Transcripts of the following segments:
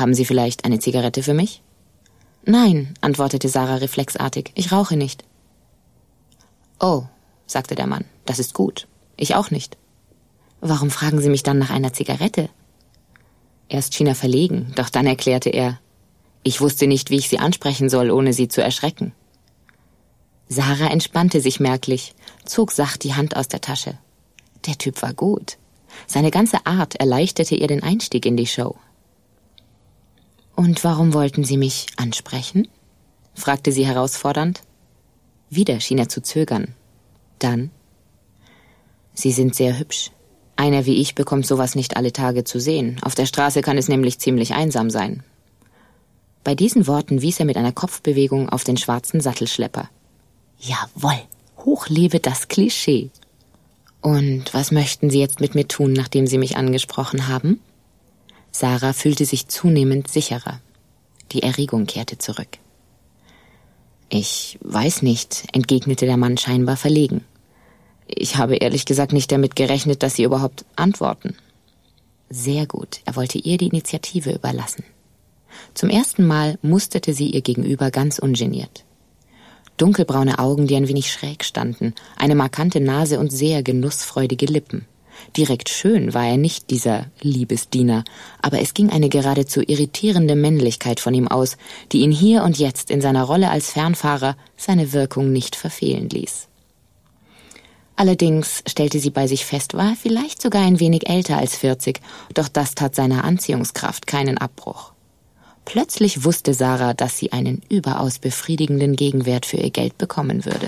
Haben Sie vielleicht eine Zigarette für mich?« »Nein«, antwortete Sarah reflexartig, »ich rauche nicht.« »Oh«, sagte der Mann, »das ist gut. Ich auch nicht.« »Warum fragen Sie mich dann nach einer Zigarette?« Erst schien er verlegen, doch dann erklärte er: »Ich wusste nicht, wie ich Sie ansprechen soll, ohne Sie zu erschrecken.« Sarah entspannte sich merklich, zog sacht die Hand aus der Tasche. Der Typ war gut. Seine ganze Art erleichterte ihr den Einstieg in die Show. »Und warum wollten Sie mich ansprechen?« fragte sie herausfordernd. Wieder schien er zu zögern. Dann: »Sie sind sehr hübsch. Einer wie ich bekommt sowas nicht alle Tage zu sehen. Auf der Straße kann es nämlich ziemlich einsam sein.« Bei diesen Worten wies er mit einer Kopfbewegung auf den schwarzen Sattelschlepper. »Jawohl, hoch lebe das Klischee.« »Und was möchten Sie jetzt mit mir tun, nachdem Sie mich angesprochen haben?« Sarah fühlte sich zunehmend sicherer. Die Erregung kehrte zurück. »Ich weiß nicht«, entgegnete der Mann scheinbar verlegen. »Ich habe ehrlich gesagt nicht damit gerechnet, dass Sie überhaupt antworten.« Sehr gut, er wollte ihr die Initiative überlassen. Zum ersten Mal musterte sie ihr Gegenüber ganz ungeniert. Dunkelbraune Augen, die ein wenig schräg standen, eine markante Nase und sehr genussfreudige Lippen. Direkt schön war er nicht, dieser Liebesdiener, aber es ging eine geradezu irritierende Männlichkeit von ihm aus, die ihn hier und jetzt in seiner Rolle als Fernfahrer seine Wirkung nicht verfehlen ließ. Allerdings, stellte sie bei sich fest, war er vielleicht sogar ein wenig älter als 40, doch das tat seiner Anziehungskraft keinen Abbruch. Plötzlich wusste Sarah, dass sie einen überaus befriedigenden Gegenwert für ihr Geld bekommen würde.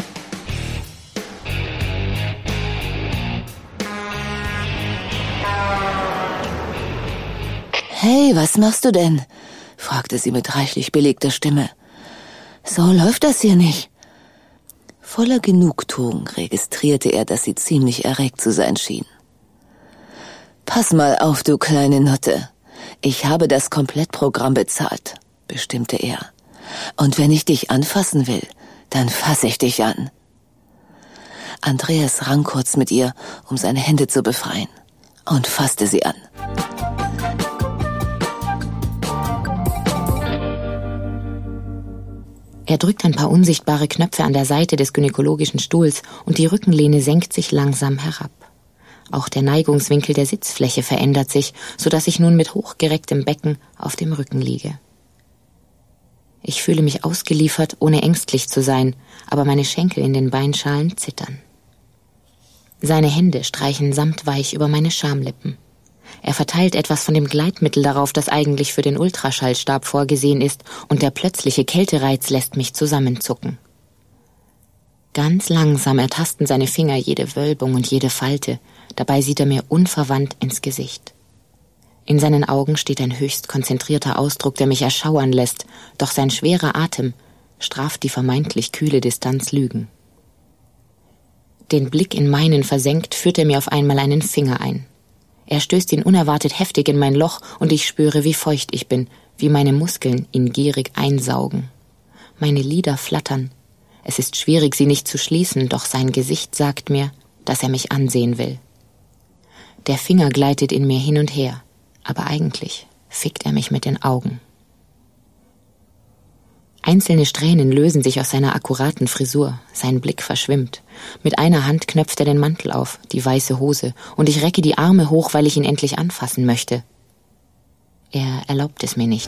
»Hey, was machst du denn?« fragte sie mit reichlich belegter Stimme. »So läuft das hier nicht.« Voller Genugtuung registrierte er, dass sie ziemlich erregt zu sein schien. »Pass mal auf, du kleine Nutte. Ich habe das Komplettprogramm bezahlt«, bestimmte er. »Und wenn ich dich anfassen will, dann fasse ich dich an.« Andreas rang kurz mit ihr, um seine Hände zu befreien, und fasste sie an. Er drückt ein paar unsichtbare Knöpfe an der Seite des gynäkologischen Stuhls und die Rückenlehne senkt sich langsam herab. Auch der Neigungswinkel der Sitzfläche verändert sich, sodass ich nun mit hochgerecktem Becken auf dem Rücken liege. Ich fühle mich ausgeliefert, ohne ängstlich zu sein, aber meine Schenkel in den Beinschalen zittern. Seine Hände streichen samtweich über meine Schamlippen. Er verteilt etwas von dem Gleitmittel darauf, das eigentlich für den Ultraschallstab vorgesehen ist, und der plötzliche Kältereiz lässt mich zusammenzucken. Ganz langsam ertasten seine Finger jede Wölbung und jede Falte, dabei sieht er mir unverwandt ins Gesicht. In seinen Augen steht ein höchst konzentrierter Ausdruck, der mich erschauern lässt, doch sein schwerer Atem straft die vermeintlich kühle Distanz Lügen. Den Blick in meinen versenkt, führt er mir auf einmal einen Finger ein. Er stößt ihn unerwartet heftig in mein Loch und ich spüre, wie feucht ich bin, wie meine Muskeln ihn gierig einsaugen. Meine Lider flattern. Es ist schwierig, sie nicht zu schließen, doch sein Gesicht sagt mir, dass er mich ansehen will. Der Finger gleitet in mir hin und her, aber eigentlich fickt er mich mit den Augen. Einzelne Strähnen lösen sich aus seiner akkuraten Frisur, sein Blick verschwimmt. Mit einer Hand knöpft er den Mantel auf, die weiße Hose, und ich recke die Arme hoch, weil ich ihn endlich anfassen möchte. Er erlaubt es mir nicht.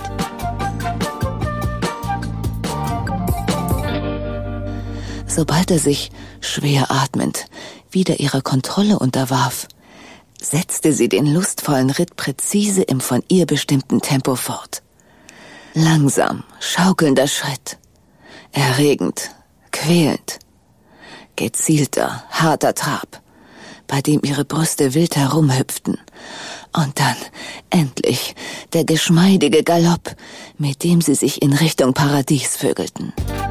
Sobald er sich, schwer atmend, wieder ihrer Kontrolle unterwarf, setzte sie den lustvollen Ritt präzise im von ihr bestimmten Tempo fort. Langsam, schaukelnder Schritt. Erregend, quälend. Gezielter, harter Trab, bei dem ihre Brüste wild herumhüpften. Und dann, endlich, der geschmeidige Galopp, mit dem sie sich in Richtung Paradies vögelten.